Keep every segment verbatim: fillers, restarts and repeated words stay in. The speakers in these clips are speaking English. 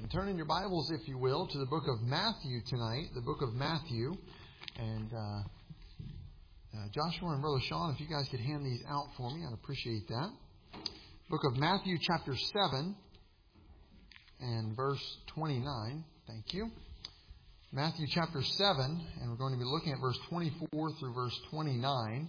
And turn in your Bibles, if you will, to the book of Matthew tonight, the book of Matthew. And uh, uh, Joshua and Brother Sean, if you guys could hand these out for me, I'd appreciate that. Book of Matthew, chapter seven, and verse twenty-nine. Thank you. Matthew chapter seven, and we're going to be looking at verse twenty-four through verse twenty-nine.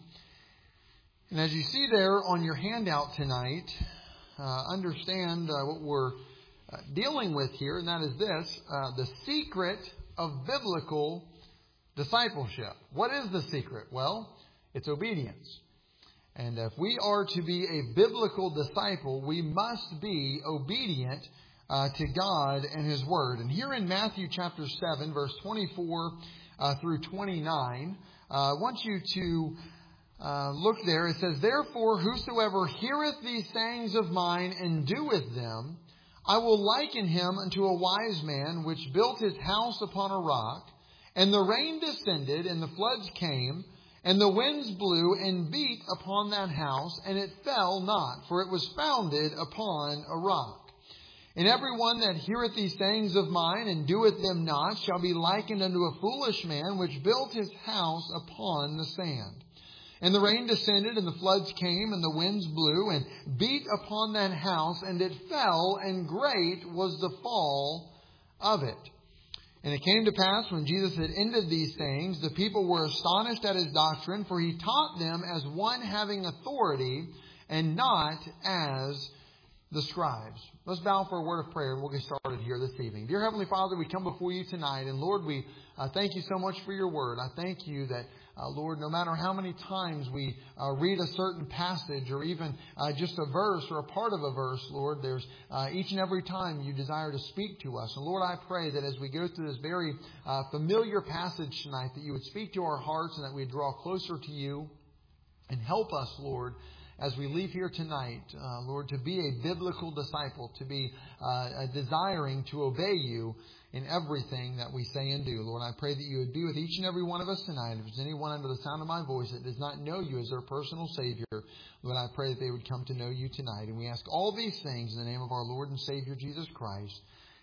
And as you see there on your handout tonight, uh, understand uh, what we're uh, dealing with here, and that is this, uh, the secret of biblical discipleship. What is the secret? Well, it's obedience. And if we are to be a biblical disciple, we must be obedient uh, to God and His Word. And here in Matthew chapter seven, verse twenty-four uh, through twenty-nine, uh, I want you to uh, look there. It says, "Therefore, whosoever heareth these sayings of mine and doeth them, I will liken him unto a wise man which built his house upon a rock. And the rain descended, and the floods came, and the winds blew and beat upon that house, and it fell not, for it was founded upon a rock. And every one that heareth these sayings of mine, and doeth them not, shall be likened unto a foolish man which built his house upon the sand. And the rain descended, and the floods came, and the winds blew, and beat upon that house, and it fell, and great was the fall of it. And it came to pass, when Jesus had ended these things, the people were astonished at His doctrine, for He taught them as one having authority, and not as the scribes." Let's bow for a word of prayer, and we'll get started here this evening. Dear Heavenly Father, we come before You tonight, and Lord, we uh, thank You so much for Your word. I thank You that Uh, Lord, no matter how many times we uh, read a certain passage or even uh, just a verse or a part of a verse, Lord, there's uh, each and every time You desire to speak to us. And Lord, I pray that as we go through this very uh, familiar passage tonight, that You would speak to our hearts and that we draw closer to You, and help us, Lord, as we leave here tonight, uh, Lord, to be a biblical disciple, to be uh, desiring to obey You in everything that we say and do. Lord, I pray that You would be with each and every one of us tonight. If there's anyone under the sound of my voice that does not know You as their personal Savior, Lord, I pray that they would come to know You tonight. And we ask all these things in the name of our Lord and Savior, Jesus Christ.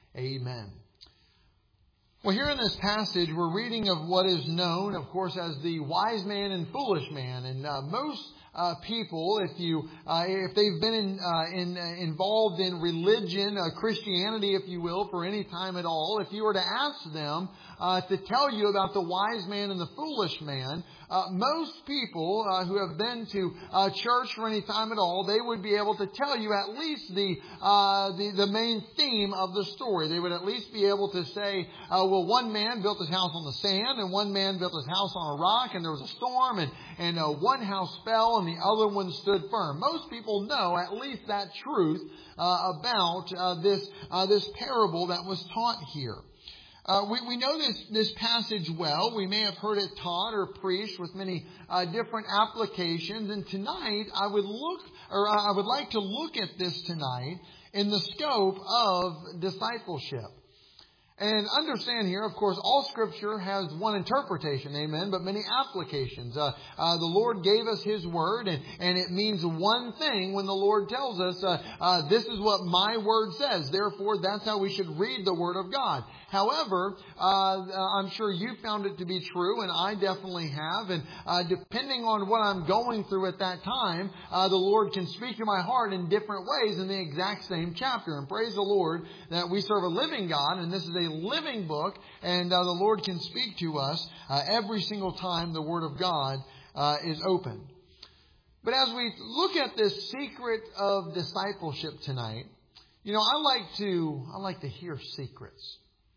Amen. Well, here in this passage, we're reading of what is known, of course, as the wise man and foolish man. And uh, most Uh, people, if you, uh, if they've been in, uh, in, uh, involved in religion, uh, Christianity, if you will, for any time at all, if you were to ask them uh, to tell you about the wise man and the foolish man, uh, most people uh, who have been to uh, church for any time at all, they would be able to tell you at least the uh, the, the main theme of the story. They would at least be able to say, uh, well, one man built his house on the sand, and one man built his house on a rock, and there was a storm, and and uh, one house fell, and the other one stood firm. Most people know at least that truth uh, about uh, this uh, this parable that was taught here. Uh, we, we know this, this passage well. We may have heard it taught or preached with many uh, different applications. And tonight, I would look, or I would like to look at this tonight in the scope of discipleship. And understand here, of course, all Scripture has one interpretation, amen, but many applications. Uh, uh, the Lord gave us His Word, and, and it means one thing when the Lord tells us, uh, uh, this is what my Word says. Therefore, that's how we should read the Word of God. However, uh, I'm sure you found it to be true, and I definitely have. And uh, depending on what I'm going through at that time, uh, the Lord can speak to my heart in different ways in the exact same chapter. And praise the Lord that we serve a living God, and this is a living book, and uh, the Lord can speak to us uh, every single time the Word of God uh, is open. But as we look at this secret of discipleship tonight, you know, I like to I like to hear secrets.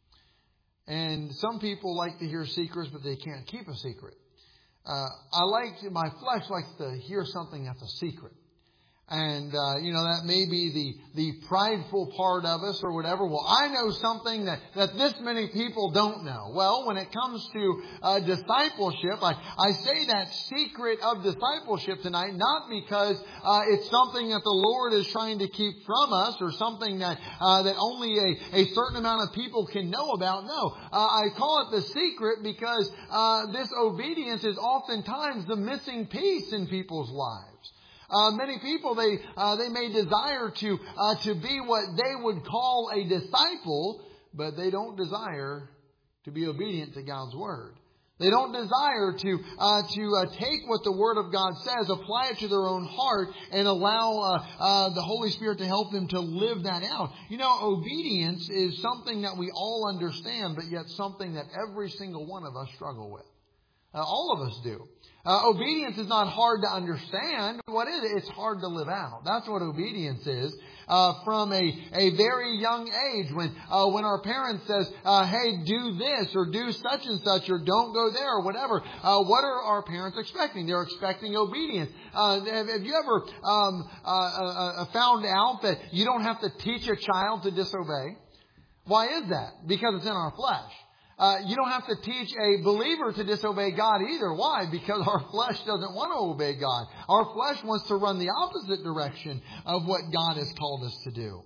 And some people like to hear secrets, but they can't keep a secret. Uh, I like to, my flesh likes to hear something that's a secret. And, uh, you know, that may be the, the prideful part of us or whatever. Well, I know something that, that this many people don't know. Well, when it comes to uh, discipleship, I, I say that secret of discipleship tonight, not because uh, it's something that the Lord is trying to keep from us or something that uh, that only a, a certain amount of people can know about. No, uh, I call it the secret because uh, this obedience is oftentimes the missing piece in people's lives. Uh, many people, they uh, they may desire to uh, to be what they would call a disciple, but they don't desire to be obedient to God's Word. They don't desire to uh, to uh, take what the Word of God says, apply it to their own heart, and allow uh, uh, the Holy Spirit to help them to live that out. You know, obedience is something that we all understand, but yet something that every single one of us struggle with. Uh, all of us do. Uh, obedience is not hard to understand. What is it? It's hard to live out. That's what obedience is. Uh, from a, a very young age, when uh, when our parents says, uh, "Hey, do this or do such and such or don't go there or whatever," uh, what are our parents expecting? They're expecting obedience. Uh, have, have you ever um, uh, uh, found out that you don't have to teach a child to disobey? Why is that? Because it's in our flesh. Uh, you don't have to teach a believer to disobey God either. Why? Because our flesh doesn't want to obey God. Our flesh wants to run the opposite direction of what God has called us to do.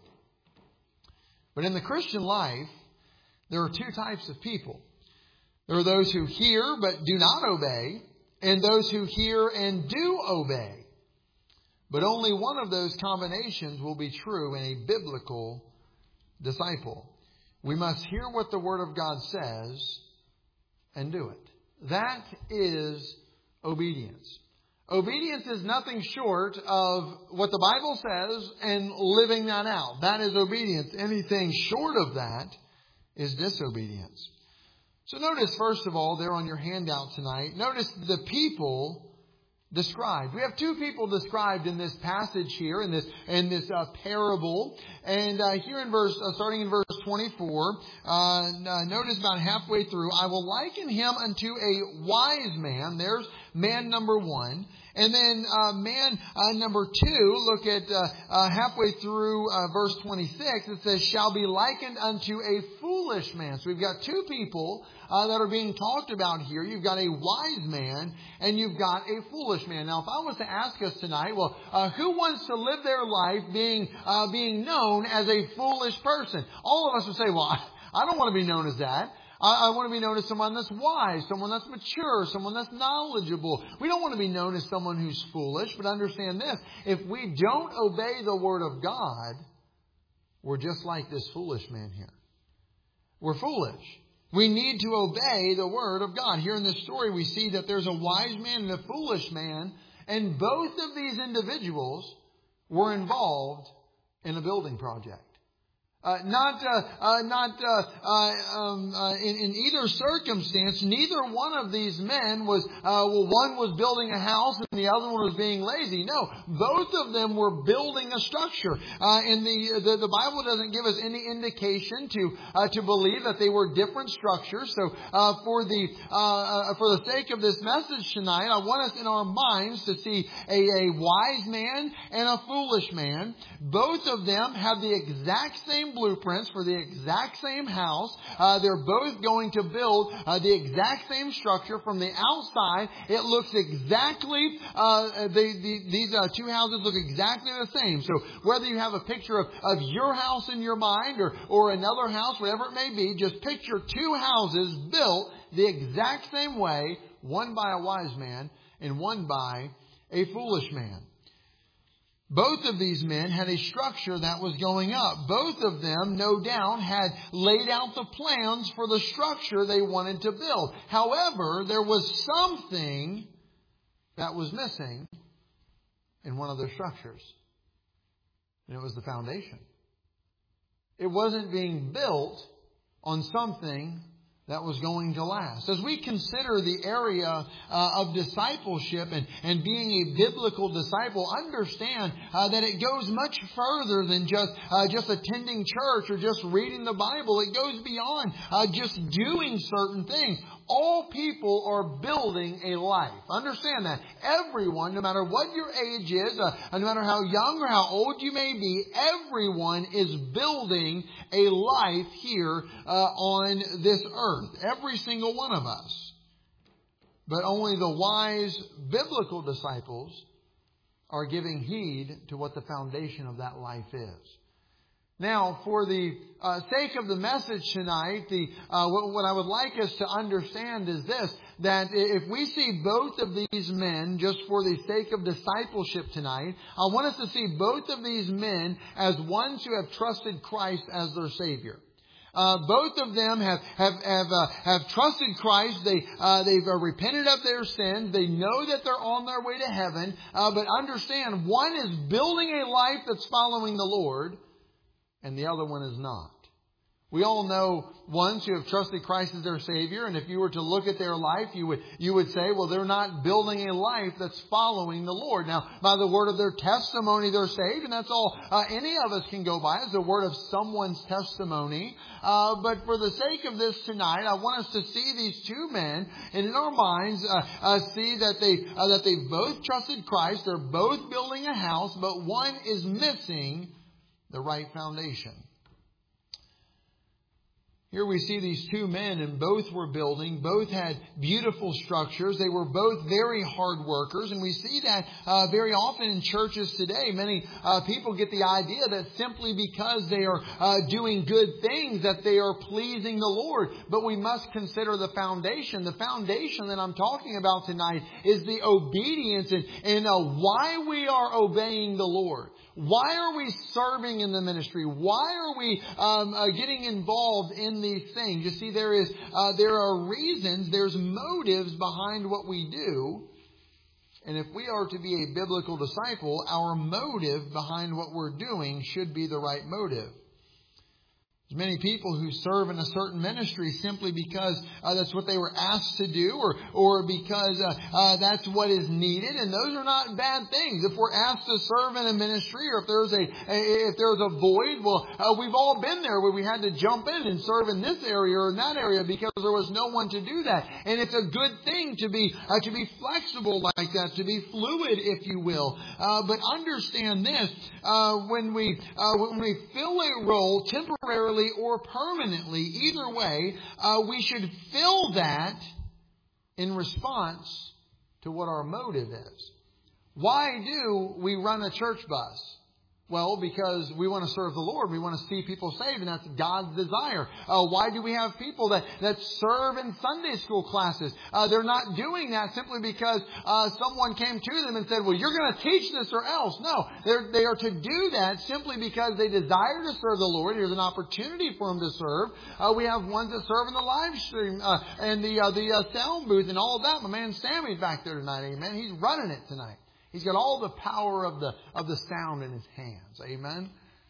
But in the Christian life, there are two types of people. There are those who hear but do not obey, and those who hear and do obey. But only one of those combinations will be true in a biblical disciple. We must hear what the Word of God says and do it. That is obedience. Obedience is nothing short of what the Bible says and living that out. That is obedience. Anything short of that is disobedience. So notice, first of all, there on your handout tonight, notice the people described. We have two people described in this passage here, in this in this uh, parable. And uh, here in verse, uh, starting in verse twenty-four, uh, notice about halfway through, "I will liken him unto a wise man." There's man number one. And then uh, man uh, number two, look at uh, uh, halfway through uh, verse twenty-six, it says, "shall be likened unto a foolish man." So we've got two people uh, that are being talked about here. You've got a wise man and you've got a foolish man. Now, if I was to ask us tonight, well, uh, who wants to live their life being uh, being known as a foolish person? All of us would say, well, I, I don't want to be known as that. I, I want to be known as someone that's wise, someone that's mature, someone that's knowledgeable. We don't want to be known as someone who's foolish, but understand this. If we don't obey the Word of God, we're just like this foolish man here. We're foolish. We need to obey the Word of God. Here in this story, we see that there's a wise man and a foolish man, and both of these individuals were involved in a building project. Uh, not, uh, uh, not uh, uh, um, uh, in, in either circumstance, neither one of these men was, uh, well, one was building a house and the other one was being lazy. No, both of them were building a structure. Uh, and the, the the Bible doesn't give us any indication to uh, to believe that they were different structures. So, uh, for the uh, for the sake of this message tonight, I want us in our minds to see a, a wise man and a foolish man. Both of them have the exact same blueprints for the exact same house. Uh, they're both going to build uh, the exact same structure from the outside. It looks exactly, uh, the, the, these uh, two houses look exactly the same. So whether you have a picture of, of your house in your mind or, or another house, whatever it may be, just picture two houses built the exact same way, one by a wise man and one by a foolish man. Both of these men had a structure that was going up. Both of them, no doubt, had laid out the plans for the structure they wanted to build. However, there was something that was missing in one of their structures. And it was the foundation. It wasn't being built on something that was going to last. As we consider the area uh, of discipleship and, and being a biblical disciple, understand uh, that it goes much further than just uh, just attending church or just reading the Bible. It goes beyond uh, just doing certain things. All people are building a life. Understand that. Everyone, no matter what your age is, uh, no matter how young or how old you may be, everyone is building a life here uh, on this earth. Every single one of us. But only the wise biblical disciples are giving heed to what the foundation of that life is. Now, for the uh, sake of the message tonight, the uh, what, what I would like us to understand is this, that if we see both of these men, just for the sake of discipleship tonight, I want us to see both of these men as ones who have trusted Christ as their Savior. Uh, both of them have have have, uh, have trusted Christ. They uh, they've uh, repented of their sins. They know that they're on their way to heaven. Uh, but understand, one is building a life that's following the Lord, and the other one is not. We all know ones who have trusted Christ as their Savior, and if you were to look at their life, you would you would say, well, they're not building a life that's following the Lord. Now, by the word of their testimony, they're saved, and that's all uh, any of us can go by, is the word of someone's testimony. Uh, but for the sake of this tonight, I want us to see these two men, and in our minds, uh, uh, see that they uh, that they've both trusted Christ. They're both building a house, but one is missing the right foundation. Here we see these two men, and both were building. Both had beautiful structures. They were both very hard workers. And we see that uh, very often in churches today. Many uh, people get the idea that simply because they are uh, doing good things, that they are pleasing the Lord. But we must consider the foundation. The foundation that I'm talking about tonight is the obedience and, and uh, why we are obeying the Lord. Why are we serving in the ministry? Why are we um, uh, getting involved in these things? You see, there is uh, there are reasons, there's motives behind what we do. And if we are to be a biblical disciple, our motive behind what we're doing should be the right motive. There's many people who serve in a certain ministry simply because uh, that's what they were asked to do, or or because uh, uh, that's what is needed, and those are not bad things. If we're asked to serve in a ministry, or if there's a, a if there's a void, well, uh, we've all been there where we had to jump in and serve in this area or in that area because there was no one to do that. And it's a good thing to be uh, to be flexible like that, to be fluid, if you will. Uh, but understand this: uh, when we uh, when we fill a role temporarily or permanently, either way, uh, we should fill that in response to what our motive is. Why do we run a church bus? Well, because we want to serve the Lord. We want to see people saved, and that's God's desire. Uh, why do we have people that, that serve in Sunday school classes? Uh, they're not doing that simply because uh, someone came to them and said, well, you're going to teach this or else. No, they're, they are to do that simply because they desire to serve the Lord. Here's an opportunity for them to serve. Uh, we have ones that serve in the live stream uh, and the, uh, the uh, sound booth and all of that. My man Sammy's back there tonight. Amen. He's running it tonight. He's got all the power of the of the sound in his hands. Amen.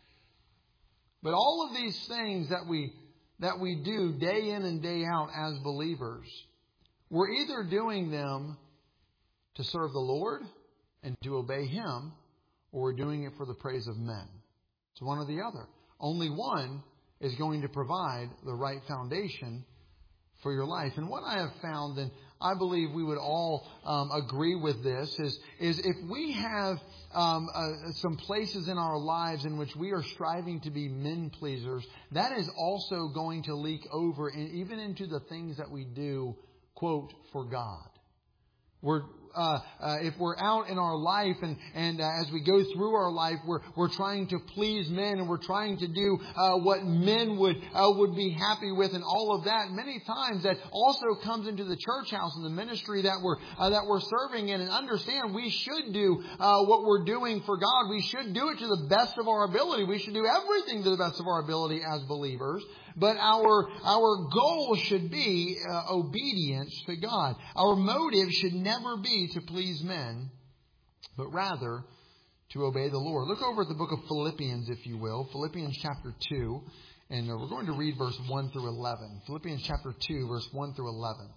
But all of these things that we that we do day in and day out as believers, we're either doing them to serve the Lord and to obey Him, or we're doing it for the praise of men. It's one or the other. Only one is going to provide the right foundation for your life. And what I have found, and I believe we would all um, agree with this, is, is if we have um, uh, some places in our lives in which we are striving to be men pleasers, that is also going to leak over in, even into the things that we do, quote, for God. We're Uh, uh, if we're out in our life and, and uh, as we go through our life, we're, we're trying to please men, and we're trying to do uh, what men would uh, would be happy with, and all of that. Many times that also comes into the church house and the ministry that we're uh, that we're serving in. And understand, we should do uh, what we're doing for God. We should do it to the best of our ability. We should do everything to the best of our ability as believers. But our our goal should be uh, obedience to God. Our motive should never be to please men, but rather to obey the Lord. Look over at the book of Philippians, if you will. Philippians chapter two. And we're going to read verse one through eleven. Philippians chapter two, verse one through eleven.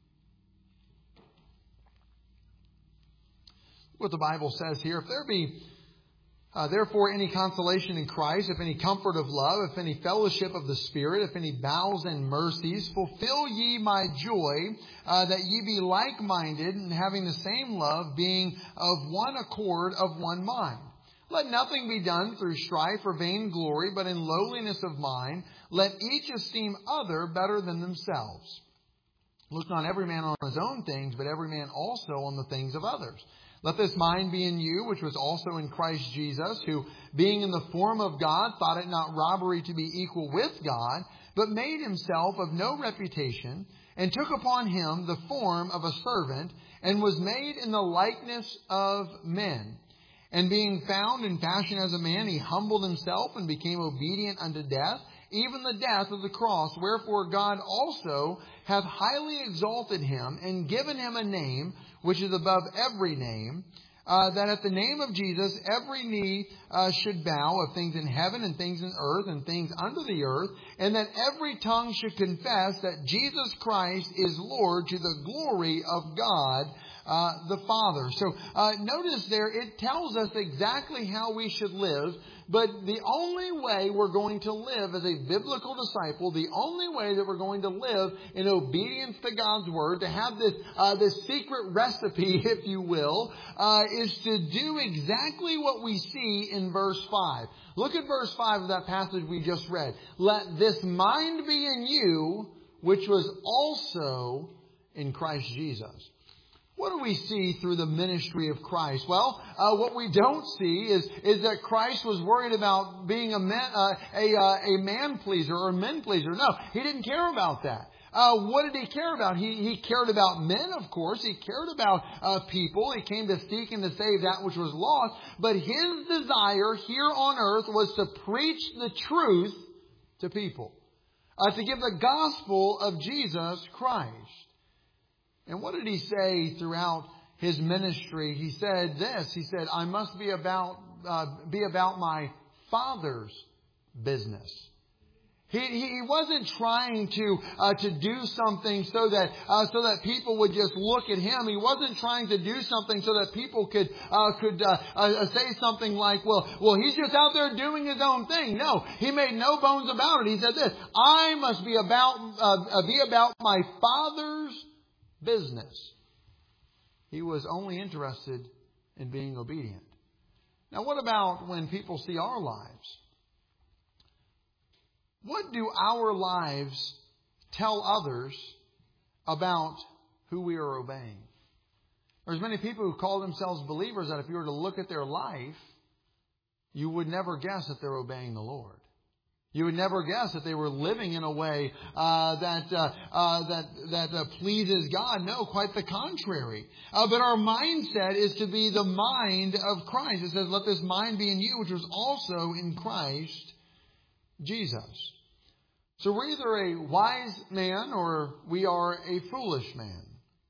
What the Bible says here: if there be Uh, therefore, any consolation in Christ, if any comfort of love, if any fellowship of the Spirit, if any bowels and mercies, fulfill ye my joy, uh, that ye be like-minded, and having the same love, being of one accord, of one mind. Let nothing be done through strife or vainglory, but in lowliness of mind, let each esteem other better than themselves. Look not every man on his own things, but every man also on the things of others. Let this mind be in you, which was also in Christ Jesus, who, being in the form of God, thought it not robbery to be equal with God, but made himself of no reputation, and took upon him the form of a servant, and was made in the likeness of men. And being found in fashion as a man, he humbled himself and became obedient unto death, even the death of the cross. Wherefore God also hath highly exalted him, and given him a name which is above every name, uh, that at the name of Jesus every knee uh, should bow, of things in heaven and things in earth and things under the earth, and that every tongue should confess that Jesus Christ is Lord, to the glory of God uh, the Father. So uh, notice there, it tells us exactly how we should live. But the only way we're going to live as a biblical disciple, the only way that we're going to live in obedience to God's Word, to have this uh, this secret recipe, if you will, uh, is to do exactly what we see in verse five. Look at verse five of that passage we just read. Let this mind be in you, which was also in Christ Jesus. What do we see through the ministry of Christ? Well, uh, what we don't see is is that Christ was worried about being a man, uh, a, uh, a man pleaser or a men pleaser. No, he didn't care about that. Uh, what did he care about? He, he cared about men, of course. He cared about uh, people. He came to seek and to save that which was lost. But his desire here on earth was to preach the truth to people, uh, to give the gospel of Jesus Christ. And what did he say throughout his ministry? He said this. He said, I must be about uh, be about my Father's business. He, he wasn't trying to uh, to do something so that uh, so that people would just look at him. He wasn't trying to do something so that people could uh, could uh, uh, say something like, well, well, he's just out there doing his own thing. No, he made no bones about it. He said this: I must be about uh, be about my Father's business. He was only interested in being obedient. Now, what about when people see our lives? What do our lives tell others about who we are obeying? There's many people who call themselves believers that if you were to look at their life, you would never guess that they're obeying the Lord. You would never guess that they were living in a way uh, that uh, uh, that that uh, pleases God. No, quite the contrary. Uh, but our mindset is to be the mind of Christ. It says, "Let this mind be in you, which was also in Christ Jesus." So we're either a wise man or we are a foolish man.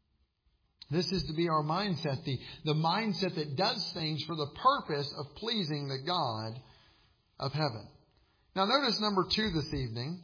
This is to be our mindset, the the mindset that does things for the purpose of pleasing the God of heaven. Now notice number two this evening.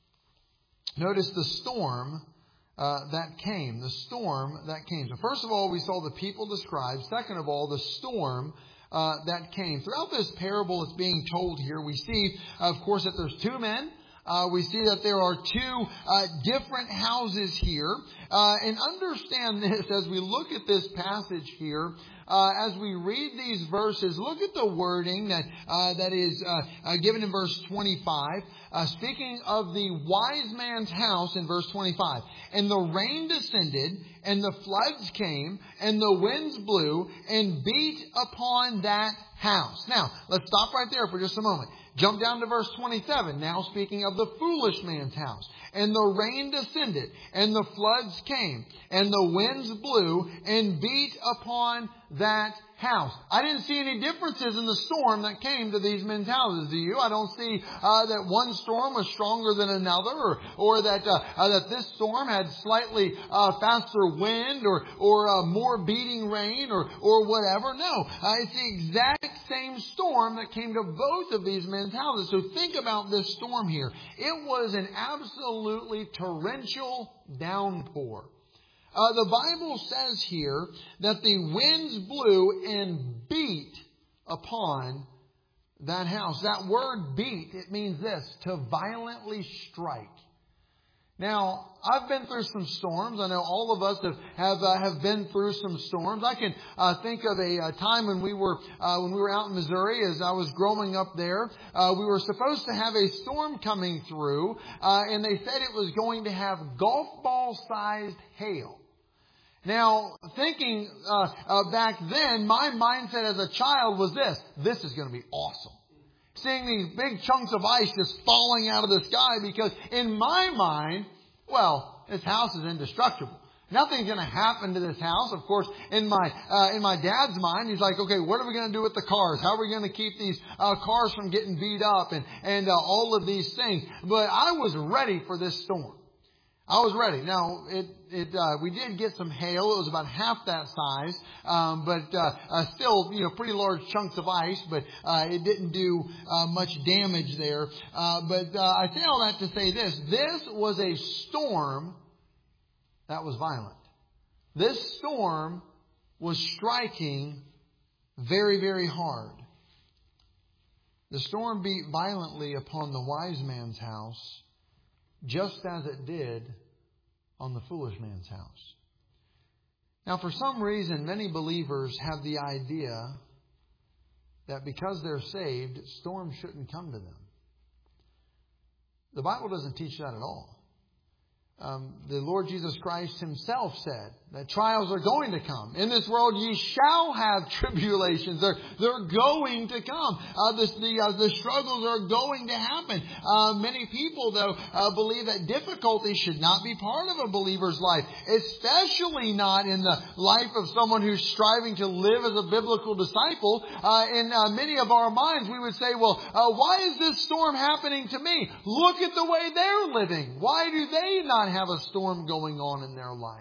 Notice the storm uh, that came. The storm that came. So first of all, we saw the people described. Second of all, the storm uh, that came. Throughout this parable that's being told here, we see, of course, that there's two men. Uh, we see that there are two uh, different houses here. Uh, and understand this as we look at this passage here. Uh, as we read these verses, look at the wording that uh, that is uh, uh, given in verse twenty-five. Uh, speaking of the wise man's house in verse twenty-five. And the rain descended, and the floods came, and the winds blew, and beat upon that house. Now, let's stop right there for just a moment. Jump down to verse twenty-seven. Now speaking of the foolish man's house. And the rain descended, and the floods came, and the winds blew, and beat upon that house. I didn't see any differences in the storm that came to these men's houses. Do you? I don't see uh, that one storm was stronger than another, or or that uh, uh, that this storm had slightly uh, faster wind, or or uh, more beating rain, or or whatever. No, uh, it's the exact same storm that came to both of these men's houses. So think about this storm here. It was an absolutely torrential downpour. Uh, the Bible says here that the winds blew and beat upon that house. That word beat, it means this: to violently strike. Now, I've been through some storms. I know all of us have have, uh, have been through some storms. I can uh, think of a, a time when we were uh, when we were out in Missouri. As I was growing up there, uh, we were supposed to have a storm coming through, uh, and they said it was going to have golf ball sized hail. Now, thinking uh, uh, back then, my mindset as a child was this. This is going to be awesome. Seeing these big chunks of ice just falling out of the sky, because in my mind, well, this house is indestructible. Nothing's going to happen to this house. Of course, in my uh, in my dad's mind, he's like, okay, what are we going to do with the cars? How are we going to keep these uh, cars from getting beat up and, and uh, all of these things? But I was ready for this storm. I was ready. Now, it, it, uh, we did get some hail. It was about half that size, um, but, uh, uh, still, you know, pretty large chunks of ice, but, uh, it didn't do, uh, much damage there. Uh, but, uh, I say all that to say this. This was a storm that was violent. This storm was striking very, very hard. The storm beat violently upon the wise man's house, just as it did on the foolish man's house. Now, for some reason, many believers have the idea that because they're saved, storms shouldn't come to them. The Bible doesn't teach that at all. Um, the Lord Jesus Christ Himself said that trials are going to come. In this world ye shall have tribulations. They're, they're going to come. Uh, the, the, uh, the struggles are going to happen. Uh, many people, though, uh, believe that difficulty should not be part of a believer's life. Especially not in the life of someone who's striving to live as a biblical disciple. Uh, in uh, many of our minds, we would say, well, uh, why is this storm happening to me? Look at the way they're living. Why do they not have a storm going on in their life?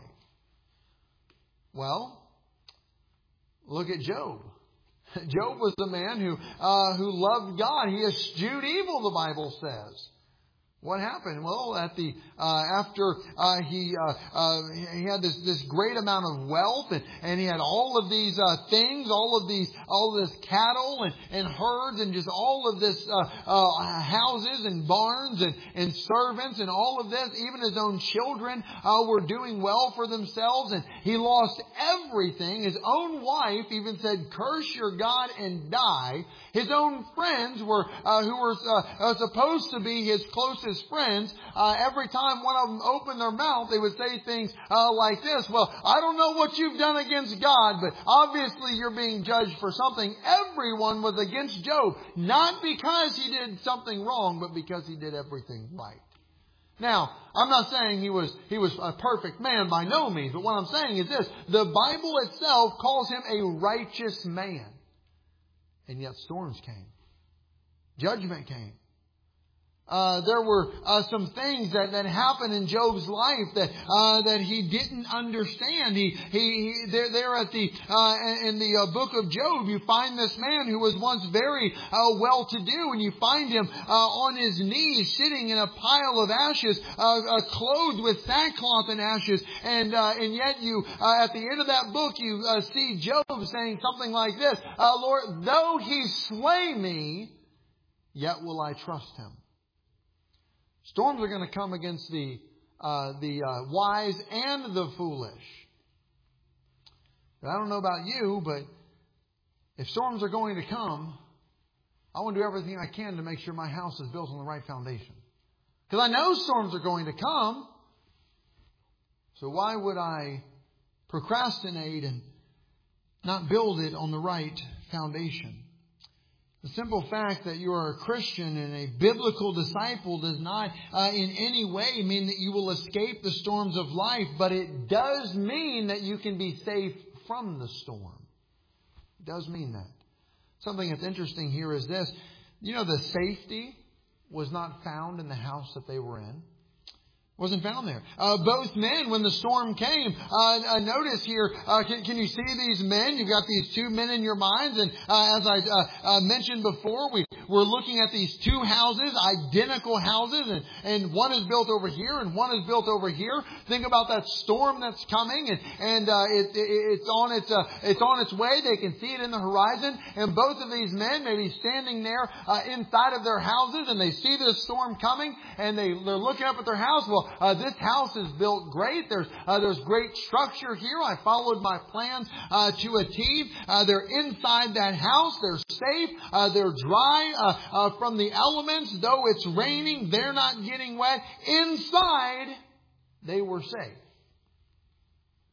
Well, look at Job. Job was the man who uh, who loved God. He eschewed evil, the Bible says. What happened? Well, at the uh, after uh, he uh, uh, he had this this great amount of wealth, and, and he had all of these uh, things, all of these all of this cattle and, and herds, and just all of this uh, uh, houses and barns and, and servants and all of this. Even his own children uh, were doing well for themselves, and he lost everything. His own wife even said, "Curse your God and die." His own friends were uh, who were uh, uh, supposed to be his closest friends, uh, every time one of them opened their mouth, they would say things uh, like this. Well, I don't know what you've done against God, but obviously you're being judged for something. Everyone was against Job, not because he did something wrong, but because he did everything right. Now, I'm not saying he was he was a perfect man by no means, but what I'm saying is this. The Bible itself calls him a righteous man. And yet storms came. Judgment came. Uh, there were uh, some things that, that happened in Job's life that uh, that he didn't understand. He he, he there there at the uh, in the uh, book of Job, you find this man who was once very uh, well-to-do, and you find him uh, on his knees, sitting in a pile of ashes, uh, uh, clothed with sackcloth and ashes, and uh, and yet you uh, at the end of that book you uh, see Job saying something like this: uh, "Lord, though he slay me, yet will I trust him." Storms are going to come against the uh, the uh, wise and the foolish. But I don't know about you, but if storms are going to come, I want to do everything I can to make sure my house is built on the right foundation. Because I know storms are going to come. So why would I procrastinate and not build it on the right foundation? The simple fact that you are a Christian and a biblical disciple does not uh, in any way mean that you will escape the storms of life, but it does mean that you can be safe from the storm. It does mean that. Something that's interesting here is this. You know, the safety was not found in the house that they were in. Wasn't found there. Uh, both men, when the storm came, uh, uh, notice here, uh, can, can you see these men? You've got these two men in your minds. And uh, as I uh, uh, mentioned before, we, we're looking at these two houses, identical houses. And, and one is built over here and one is built over here. Think about that storm that's coming. And, and uh, it, it, it's, on its, uh, it's on its way. They can see it in the horizon. And both of these men may be standing there uh, inside of their houses. And they see this storm coming. And they, they're looking up at their house. Well, Uh, this house is built great. There's uh, there's great structure here. I followed my plans uh, to a T. Uh, they're inside that house. They're safe. Uh, they're dry uh, uh, from the elements. Though it's raining, they're not getting wet. Inside, they were safe.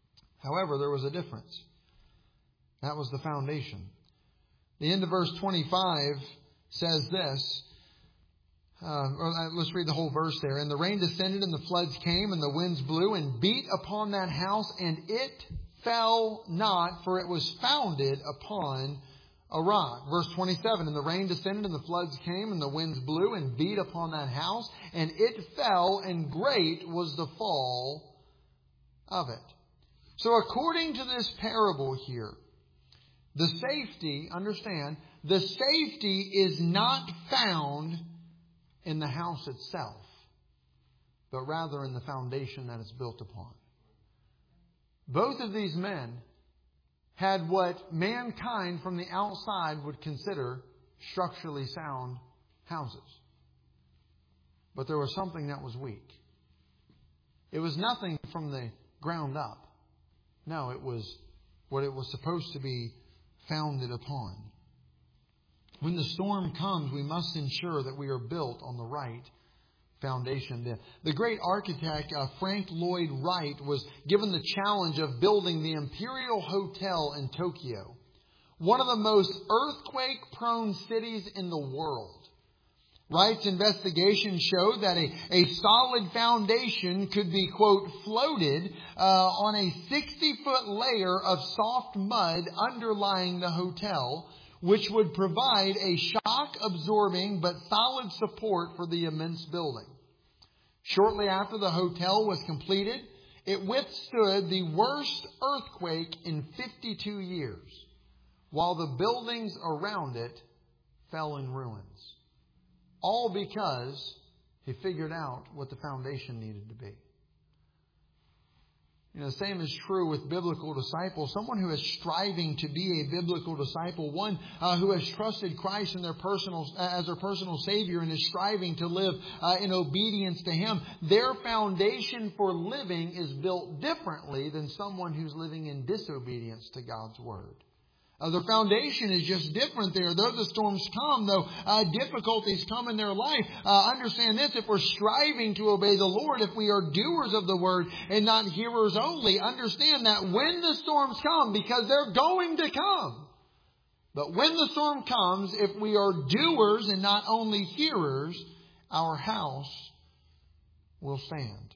However, there was a difference. That was the foundation. The end of verse twenty-five says this. Uh, let's read the whole verse there. And the rain descended and the floods came and the winds blew and beat upon that house, and it fell not, for it was founded upon a rock. Verse twenty-seven, and the rain descended and the floods came and the winds blew and beat upon that house, and it fell, and great was the fall of it. So according to this parable here, the safety, understand, the safety is not found in the house itself, but rather in the foundation that it's built upon. Both of these men had what mankind from the outside would consider structurally sound houses. But there was something that was weak. It was nothing from the ground up. No, it was what it was supposed to be founded upon. When the storm comes, we must ensure that we are built on the right foundation. The, the great architect uh, Frank Lloyd Wright was given the challenge of building the Imperial Hotel in Tokyo, one of the most earthquake-prone cities in the world. Wright's investigation showed that a, a solid foundation could be, quote, floated uh, on a sixty-foot layer of soft mud underlying the hotel, which would provide a shock-absorbing but solid support for the immense building. Shortly after the hotel was completed, it withstood the worst earthquake in fifty-two years, while the buildings around it fell in ruins. All because he figured out what the foundation needed to be. You know, the same is true with biblical disciples. Someone who is striving to be a biblical disciple, one uh, who has trusted Christ in their personal, uh, as their personal Savior and is striving to live uh, in obedience to Him, their foundation for living is built differently than someone who's living in disobedience to God's Word. Uh, the foundation is just different there. Though the storms come, though uh, difficulties come in their life, uh, understand this, if we're striving to obey the Lord, if we are doers of the Word and not hearers only, understand that when the storms come, because they're going to come, but when the storm comes, if we are doers and not only hearers, our house will stand.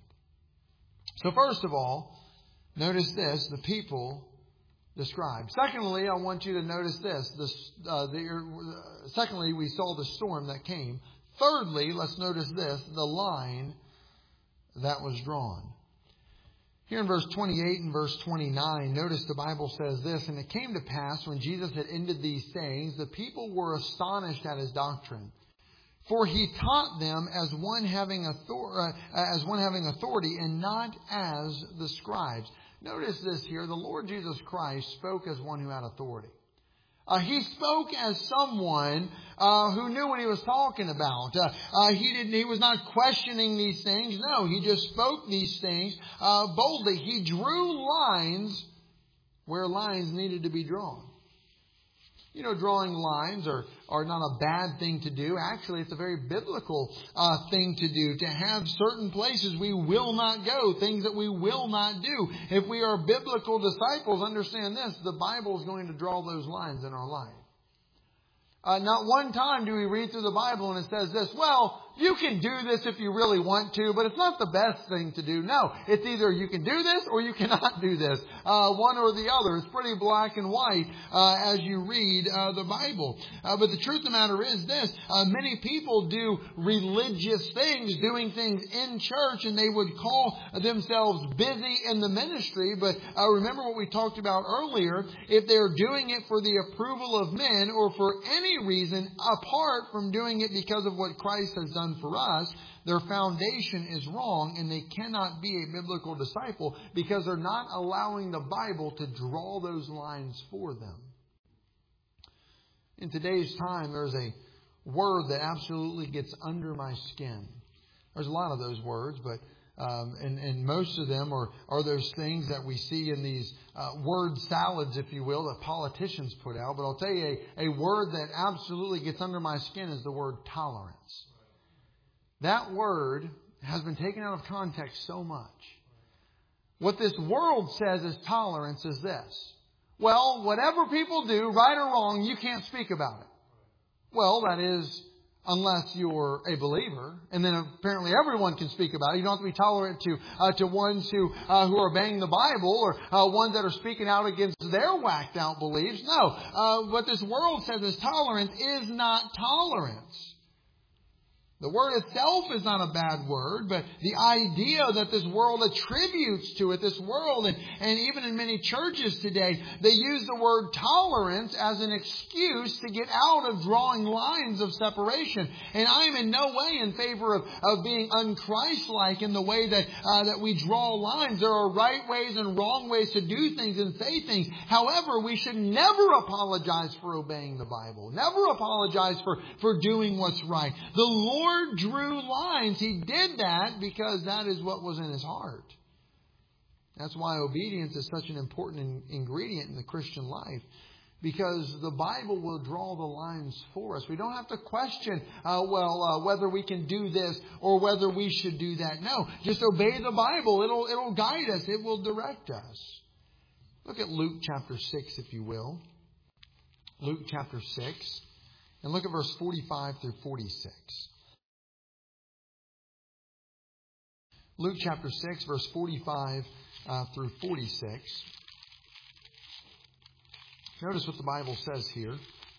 So first of all, notice this, the people described. Secondly, I want you to notice this. this uh, the, uh, secondly, we saw the storm that came. Thirdly, let's notice this, the line that was drawn. Here in verse twenty-eight and verse twenty-nine, notice the Bible says this, and it came to pass when Jesus had ended these sayings, the people were astonished at His doctrine. For He taught them as one having authority, uh, as one having authority and not as the scribes. Notice this here. The Lord Jesus Christ spoke as one who had authority. Uh, he spoke as someone uh, who knew what He was talking about. Uh, uh, he didn't. He was not questioning these things. No, He just spoke these things uh, boldly. He drew lines where lines needed to be drawn. You know, drawing lines are, are not a bad thing to do. Actually, it's a very biblical uh, thing to do. To have certain places we will not go, things that we will not do. If we are biblical disciples, understand this, the Bible is going to draw those lines in our life. Uh, not one time do we read through the Bible and it says this, well, you can do this if you really want to, but it's not the best thing to do. No, it's either you can do this or you cannot do this. Uh, one or the other. It's pretty black and white uh, as you read uh, the Bible. Uh, but the truth of the matter is this. Uh, many people do religious things, doing things in church, and they would call themselves busy in the ministry. But uh, remember what we talked about earlier. If they're doing it for the approval of men or for any reason apart from doing it because of what Christ has done for us, their foundation is wrong and they cannot be a biblical disciple because they're not allowing the Bible to draw those lines for them. In today's time, there's a word that absolutely gets under my skin. There's a lot of those words, but Um, and, and most of them are, are those things that we see in these uh, word salads, if you will, that politicians put out. But I'll tell you, a, a word that absolutely gets under my skin is the word tolerance. That word has been taken out of context so much. What this world says is tolerance is this. Well, whatever people do, right or wrong, you can't speak about it. Well, that is, unless you're a believer, and then apparently everyone can speak about it. You don't have to be tolerant to uh, to ones who uh, who are obeying the Bible, or uh, ones that are speaking out against their whacked out beliefs. No, uh, what this world says is tolerance is not tolerance. The word itself is not a bad word, but the idea that this world attributes to it, this world, and, and even in many churches today, they use the word tolerance as an excuse to get out of drawing lines of separation. And I am in no way in favor of, of being un-Christ-like in the way that, uh, that we draw lines. There are right ways and wrong ways to do things and say things. However, we should never apologize for obeying the Bible. Never apologize for, for doing what's right. The Lord Lord drew lines. He did that because that is what was in His heart. That's why obedience is such an important in, ingredient in the Christian life. Because the Bible will draw the lines for us. We don't have to question, uh, well, uh, whether we can do this or whether we should do that. No, just obey the Bible. It'll, it'll guide us. It will direct us. Look at Luke chapter six, if you will. Luke chapter six. And look at verse forty-five through forty-six. Luke chapter six, verse forty-five uh, through forty-six. Notice what the Bible says here.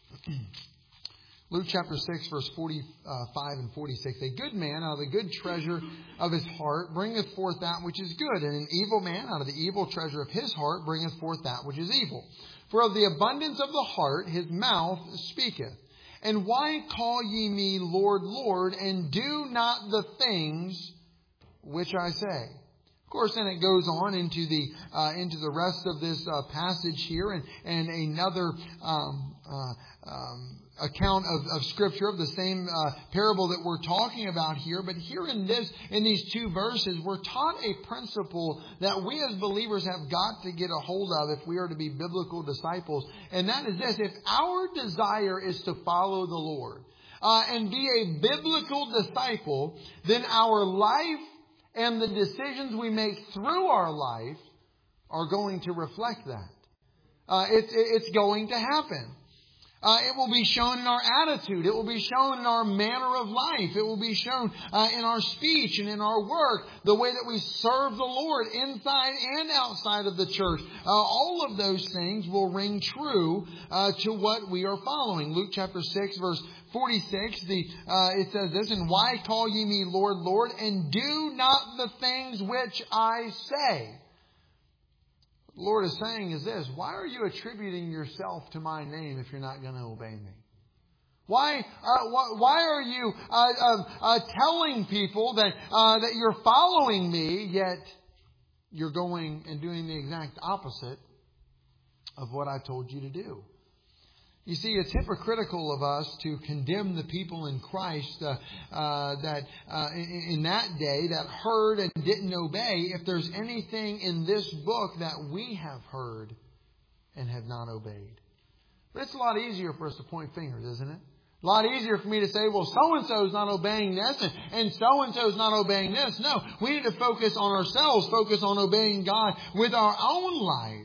Luke chapter six, verse forty-five and forty-six. A good man out of the good treasure of his heart bringeth forth that which is good, and an evil man out of the evil treasure of his heart bringeth forth that which is evil. For of the abundance of the heart his mouth speaketh. And why call ye me Lord, Lord, and do not the things which I say? Of course, then it goes on into the uh, into the rest of this uh, passage here, and and another um, uh, um, account of, of Scripture of the same uh, parable that we're talking about here. But here in this in these two verses, we're taught a principle that we as believers have got to get a hold of if we are to be biblical disciples, and that is this: if our desire is to follow the Lord uh, and be a biblical disciple, then our life and the decisions we make through our life are going to reflect that. Uh, it's, it's going to happen. Uh, it will be shown in our attitude. It will be shown in our manner of life. It will be shown uh, in our speech and in our work, the way that we serve the Lord inside and outside of the church. Uh, all of those things will ring true uh, to what we are following. Luke chapter six, verse forty-six, the, uh, it says this: And why call ye me Lord, Lord, and do not the things which I say? The Lord is saying is this: why are you attributing yourself to my name if you're not going to obey me? Why, uh, why, why are you uh, uh, uh, telling people that uh, that you're following me, yet you're going and doing the exact opposite of what I told you to do? You see, it's hypocritical of us to condemn the people in Christ uh, uh, that uh, in, in that day that heard and didn't obey, if there's anything in this book that we have heard and have not obeyed. But it's a lot easier for us to point fingers, isn't it? A lot easier for me to say, well, so-and-so is not obeying this, and, and so-and-so is not obeying this. No, we need to focus on ourselves, focus on obeying God with our own life.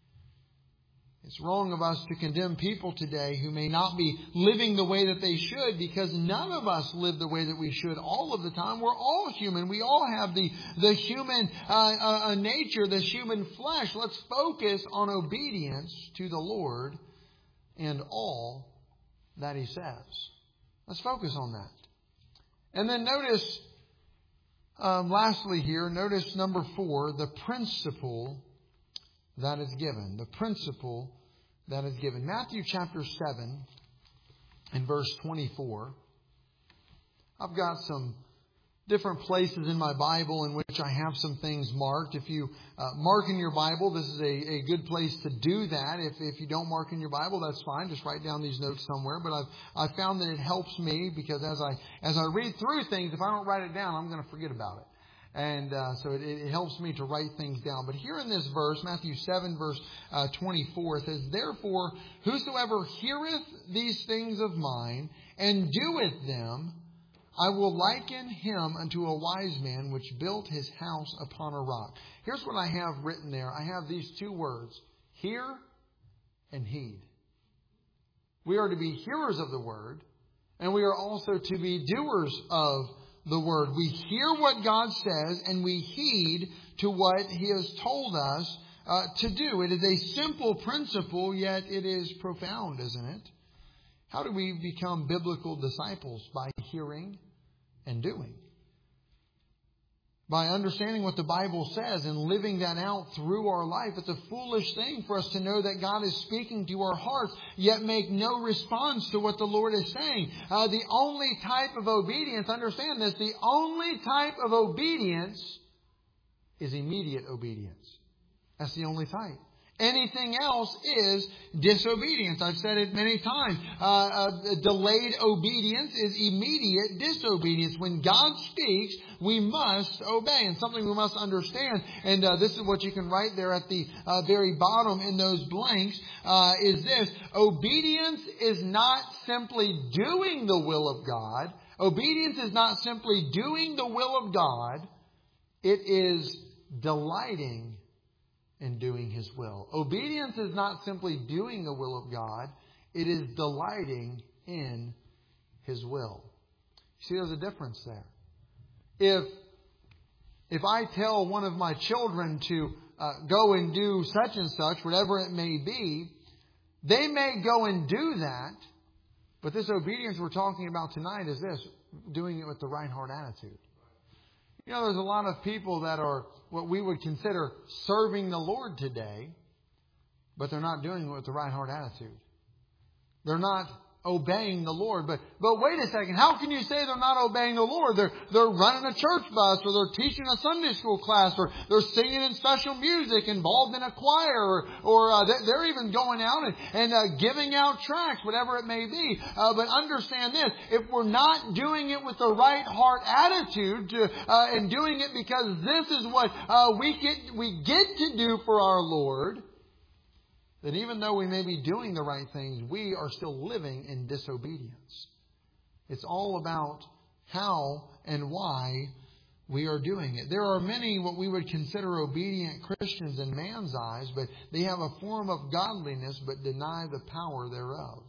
It's wrong of us to condemn people today who may not be living the way that they should, because none of us live the way that we should all of the time. We're all human. We all have the, the human uh, uh, nature, the human flesh. Let's focus on obedience to the Lord and all that He says. Let's focus on that. And then notice, um, lastly here, notice number four, the principle that is given. The principle that is given. Matthew chapter seven and verse twenty-four. I've got some different places in my Bible in which I have some things marked. If you uh, mark in your Bible, this is a, a good place to do that. If if you don't mark in your Bible, that's fine. Just write down these notes somewhere. But I've I found that it helps me, because as I as I read through things, if I don't write it down, I'm going to forget about it. And uh, so it, it helps me to write things down. But here in this verse, Matthew seven, verse uh, twenty-four, it says, Therefore, whosoever heareth these things of mine, and doeth them, I will liken him unto a wise man which built his house upon a rock. Here's what I have written there. I have these two words, hear and heed. We are to be hearers of the word, and we are also to be doers of the word. We hear what God says, and we heed to what He has told us uh, to do. It is a simple principle, yet it is profound, isn't it? How do we become biblical disciples? By hearing and doing. By understanding what the Bible says and living that out through our life. It's a foolish thing for us to know that God is speaking to our hearts, yet make no response to what the Lord is saying. Uh, the only type of obedience, understand this, the only type of obedience is immediate obedience. That's the only type. Anything else is disobedience. I've said it many times. Uh, uh, delayed obedience is immediate disobedience. When God speaks, we must obey. And something we must understand, and uh, this is what you can write there at the uh, very bottom in those blanks, uh, is this. Obedience is not simply doing the will of God. Obedience is not simply doing the will of God. It is delighting in doing His will. Obedience is not simply doing the will of God. It is delighting in His will. You see, there's a difference there. If, if I tell one of my children to uh, go and do such and such, whatever it may be, they may go and do that. But this obedience we're talking about tonight is this, doing it with the right heart attitude. You know, there's a lot of people that are what we would consider serving the Lord today, but they're not doing it with the right heart attitude. They're not obeying the Lord. But but wait a second. How can you say they're not obeying the Lord? They're they're running a church bus, or they're teaching a Sunday school class, or they're singing in special music, involved in a choir, or, or uh, they're even going out and, and uh, giving out tracts, whatever it may be. Uh, but understand this. If we're not doing it with the right heart attitude to, uh, and doing it because this is what uh, we get we get to do for our Lord, that even though we may be doing the right things, we are still living in disobedience. It's all about how and why we are doing it. There are many what we would consider obedient Christians in man's eyes, but they have a form of godliness but deny the power thereof.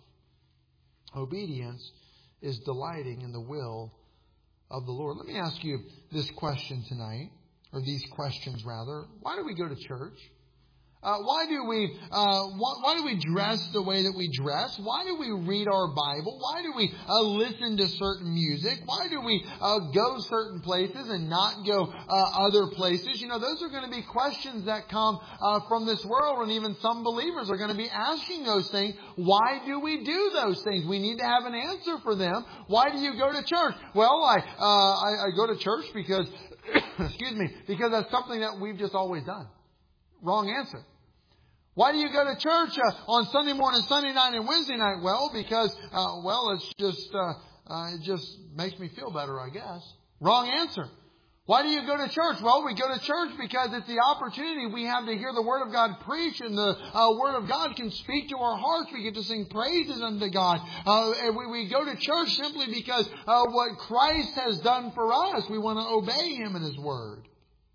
Obedience is delighting in the will of the Lord. Let me ask you this question tonight, or these questions rather. Why do we go to church? Uh, why do we uh, why, why do we dress the way that we dress? Why do we read our Bible? Why do we uh, listen to certain music? Why do we uh, go certain places and not go uh, other places? You know, those are going to be questions that come uh, from this world, and even some believers are going to be asking those things. Why do we do those things? We need to have an answer for them. Why do you go to church? Well, I uh, I, I go to church because, excuse me, because that's something that we've just always done. Wrong answer. Why do you go to church uh, on Sunday morning, Sunday night, and Wednesday night? Well, because, uh, well, it's just, uh, uh, it just makes me feel better, I guess. Wrong answer. Why do you go to church? Well, we go to church because it's the opportunity we have to hear the Word of God preached, and the uh, Word of God can speak to our hearts. We get to sing praises unto God. Uh, and we, we go to church simply because uh, what Christ has done for us. We want to obey Him and His Word.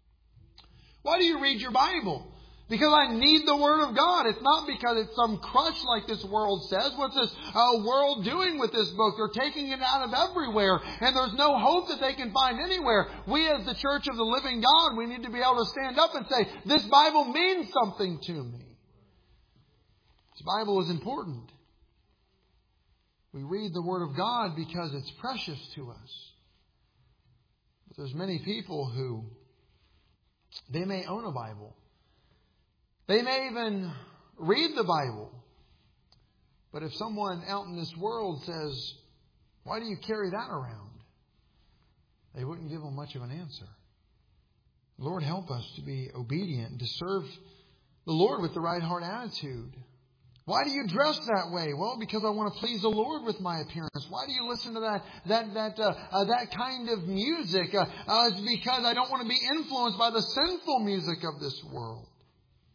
Why do you read your Bible? Because I need the Word of God. It's not because it's some crutch like this world says. What's this uh, world doing with this book? They're taking it out of everywhere, and there's no hope that they can find anywhere. We as the Church of the Living God, we need to be able to stand up and say, this Bible means something to me. This Bible is important. We read the Word of God because it's precious to us. But there's many people who, they may own a Bible. They may even read the Bible. But if someone out in this world says, why do you carry that around? They wouldn't give them much of an answer. Lord, help us to be obedient and to serve the Lord with the right heart attitude. Why do you dress that way? Well, because I want to please the Lord with my appearance. Why do you listen to that that that uh, uh, that kind of music? Uh, uh, it's because I don't want to be influenced by the sinful music of this world.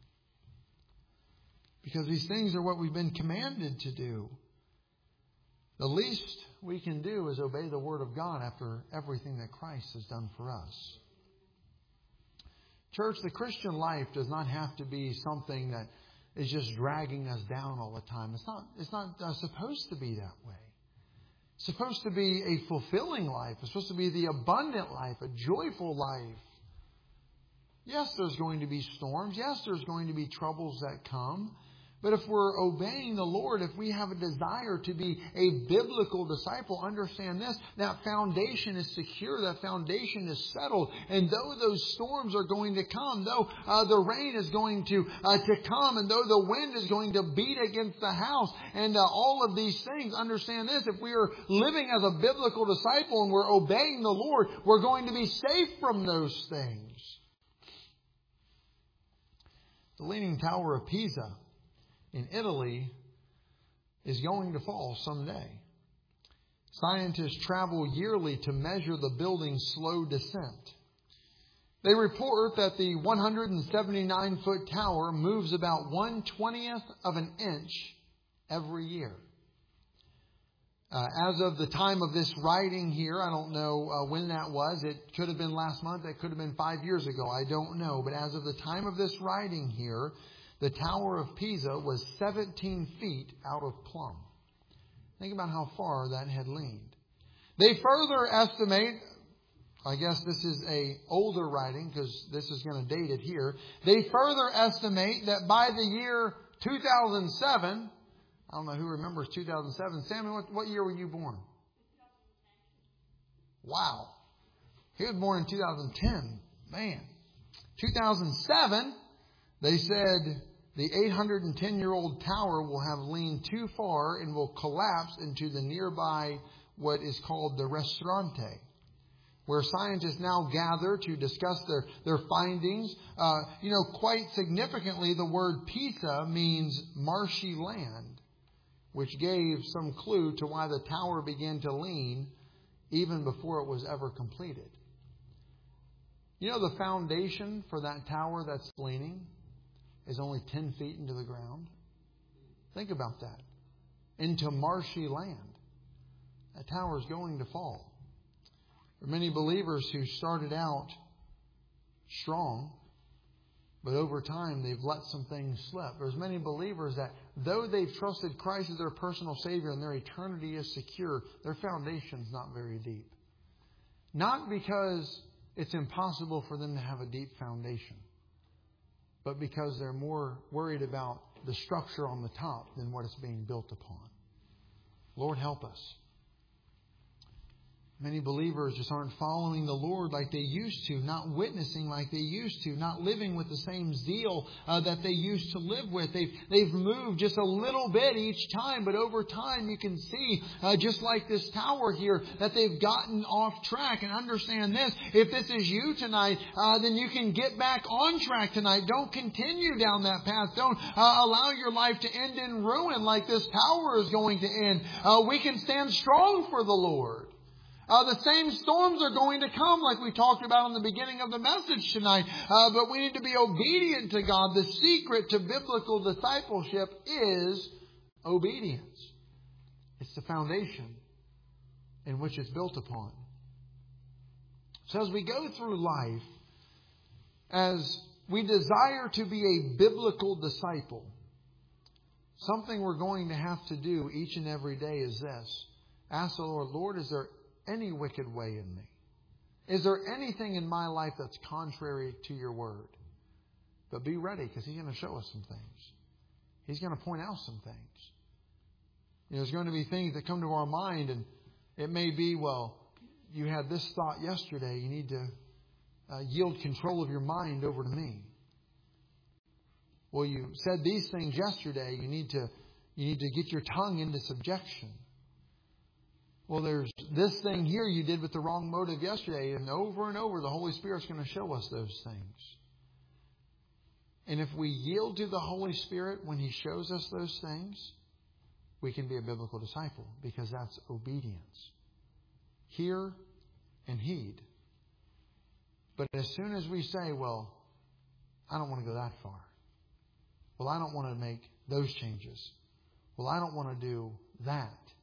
Because these things are what we've been commanded to do. The least we can do is obey the Word of God after everything that Christ has done for us. Church, the Christian life does not have to be something that is just dragging us down all the time. It's not, it's not uh, supposed to be that way. It's supposed to be a fulfilling life. It's supposed to be the abundant life, a joyful life. Yes, there's going to be storms. Yes, there's going to be troubles that come. But if we're obeying the Lord, if we have a desire to be a biblical disciple, understand this, that foundation is secure, that foundation is settled. And though those storms are going to come, though uh, the rain is going to uh, to come, and though the wind is going to beat against the house, and uh, all of these things, understand this, if we are living as a biblical disciple and we're obeying the Lord, we're going to be safe from those things. The Leaning Tower of Pisa in Italy is going to fall someday. Scientists travel yearly to measure the building's slow descent. They report that the one hundred seventy-nine foot tower moves about one twentieth of an inch every year. Uh, as of the time of this writing here, I don't know uh, when that was. It could have been last month. It could have been five years ago. I don't know. But as of the time of this writing here, the Tower of Pisa was seventeen feet out of plumb. Think about how far that had leaned. They further estimate, I guess this is a older writing because this is going to date it here. They further estimate that by the year two thousand seven, I don't know who remembers two thousand seven. Sammy, what, what year were you born? Wow. He was born in two thousand ten. Man. two thousand seven, they said the eight hundred ten year old tower will have leaned too far and will collapse into the nearby what is called the Ristorante, where scientists now gather to discuss their, their findings. Uh, you know, quite significantly, the word Pisa means marshy land, which gave some clue to why the tower began to lean even before it was ever completed. You know, the foundation for that tower that's leaning is only ten feet into the ground. Think about that. Into marshy land. That tower is going to fall. There are many believers who started out strong, but over time they've let some things slip. There's many believers that though they've trusted Christ as their personal Savior and their eternity is secure, their foundation's not very deep. Not because it's impossible for them to have a deep foundation, but because they're more worried about the structure on the top than what it's being built upon. Lord, help us. Many believers just aren't following the Lord like they used to, not witnessing like they used to, not living with the same zeal uh, that they used to live with. They've, they've moved just a little bit each time, but over time you can see, uh, just like this tower here, that they've gotten off track. And understand this, if this is you tonight, uh, then you can get back on track tonight. Don't continue down that path. Don't uh, allow your life to end in ruin like this tower is going to end. Uh, we can stand strong for the Lord. Uh, the same storms are going to come like we talked about in the beginning of the message tonight. Uh, but we need to be obedient to God. The secret to biblical discipleship is obedience. It's the foundation in which it's built upon. So as we go through life, as we desire to be a biblical disciple, something we're going to have to do each and every day is this. Ask the Lord, Lord, is there any wicked way in me? Is there anything in my life that's contrary to your word? But be ready, because He's going to show us some things. He's going to point out some things. You know, there's going to be things that come to our mind, and it may be, well, you had this thought yesterday. You need to uh, yield control of your mind over to me. Well, you said these things yesterday. You need to you need to get your tongue into subjection. Well, there's this thing here you did with the wrong motive yesterday. And over and over, the Holy Spirit's going to show us those things. And if we yield to the Holy Spirit when He shows us those things, we can be a biblical disciple, because that's obedience. Hear and heed. But as soon as we say, well, I don't want to go that far. Well, I don't want to make those changes. Well, I don't want to do that.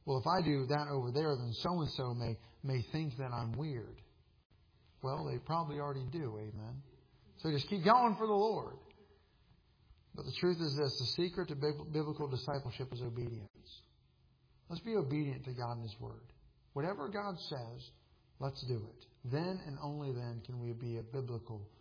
well, if I do that over there, then so-and-so may, may think that I'm weird. Well, they probably already do, amen. So just keep going for the Lord. But the truth is this, the secret to biblical discipleship is obedience. Let's be obedient to God and His Word. Whatever God says, let's do it. Then and only then can we be a biblical